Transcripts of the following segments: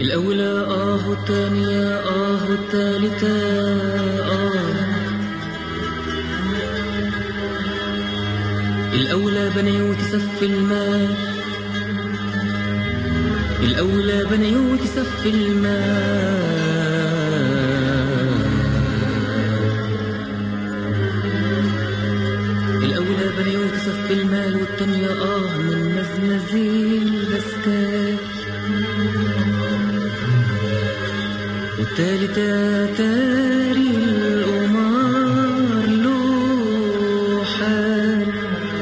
الأولى والتانية والتالتة الأولى بنيوت سف المال، الأولى بنيوت سف المال، الأولى بنيوت سف المال والتانية من مزمزين بسكات، والتالتة تاري القمار له حال.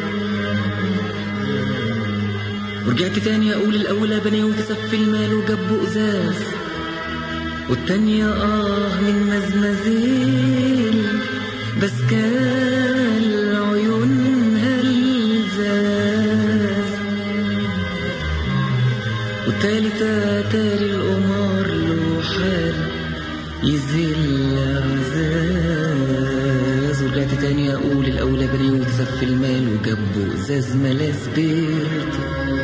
ورجعت تاني اقول الاولى بنيوت سف المال وجبوا ازاز، والتانية من مزمزيل بسكال عيونها الزاز، والتالتة تاري القمار له حال يزيل عزاز. ورجعت تاني اقول الاولى بنيوت سف المال وجبوا ازاز ملاذ بيرت،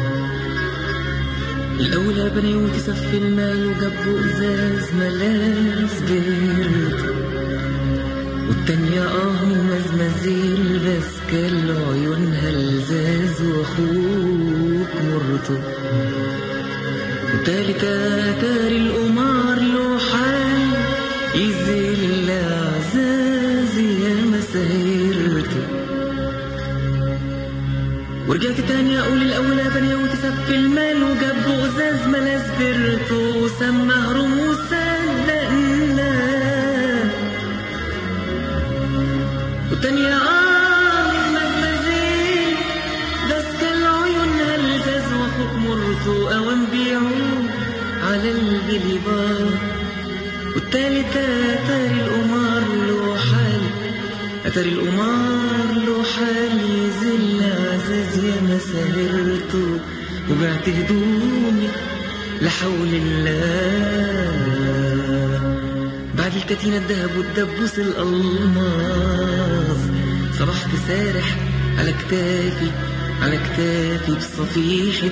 الأولى بنيوت سف المال وجبوا إزاز ملاذ بيرت، والتانية من مزمزيل بسكال عيونها الزاز وأخوك مرته، والتالتة تاري القمار له حال يزيل العزاز يا مسهرته. ورجعت تاني اقول الاولى بنيوت سف المال وجبوا ازاز ملاذ بيرت، وسماه رموز صدقنا، والتانية من مزمزين بسكال عيونها الزاز واخوك مرته اوام بيعوا على الجليبار، والتالتة تاري القمار له حال، أتاري القمار له حال يزل عزاز يا مسهرته. وبعت هدومي لحول الله بعد الكتينة الدهب والدبوس الألماظ، صبحت سارح على كتافي على كتافي بصفيحة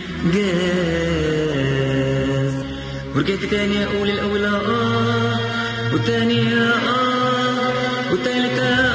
جاز. ورجعت تاني أقول الأولى والتانية والتالتة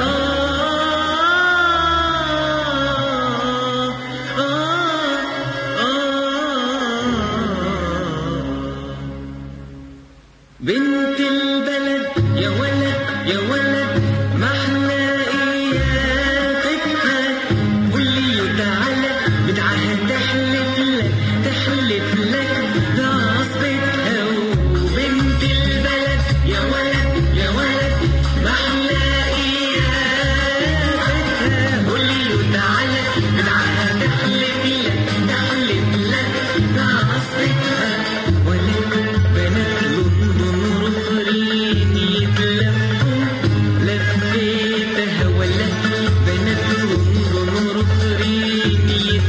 بنت البلد يا ولد يا ولد ما احنا ايافتها، قولي تعالى بدعها تحلف لك تحلف لك ده عصبتها. وبنت البلد يا ولد يا ولد ما احنا ايافتها، قولي تعالى بدعها تحلف لك تحلف لك ده عصبتها. ولكن بنات لندن رفرين يتلفوا لفيتها، ولا بنات لندن رفرين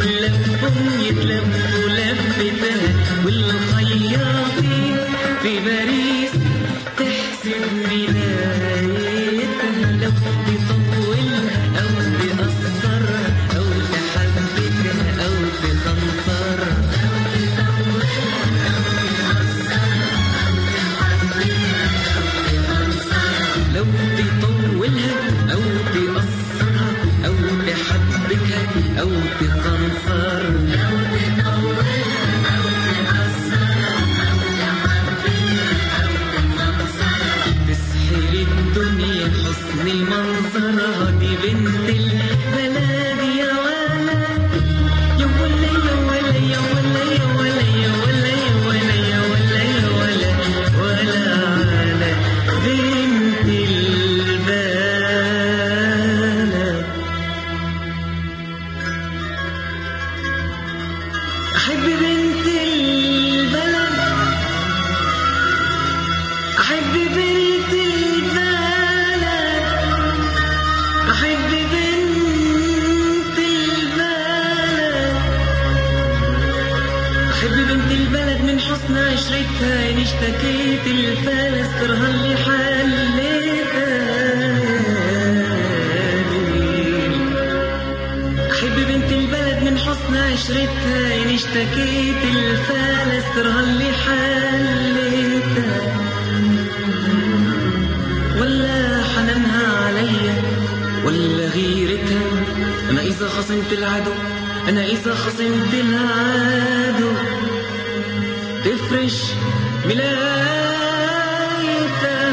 يتلفوا لفيتها. والخياطين في باريس تحسب بدايتها، لو تطولها أو تقصرها أو تحبكها أو تخنصرها، لو تطولها أو تقصرها أو تحبكها أو تخنصرها، تسحر الدنيا حسن منظرها. دي بنت البلد يا ولا يا ولا يا ولا يا ولا يا ولا يا ولا يا ولا يا ولا يا ولا ولا على بنت البلد. أحب بنت البلد أحب بنت البلد أحب بنت البلد أحب بنت البلد من حسن عشرتها. إن اشتكيت الفلس ترها اللي حلتها. أحب بنت البلد من حسن عشرتها إن اشتكيت الفال أسرها اللي حلتها، ولا حنانها عليا ولا غيرتها. أنا إذا خصمت العدو، أنا إذا خصمت العدو تفرش ملايتها.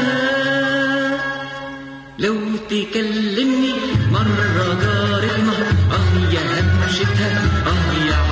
لو تكلمني مرة جارتنا يا هبشتها يا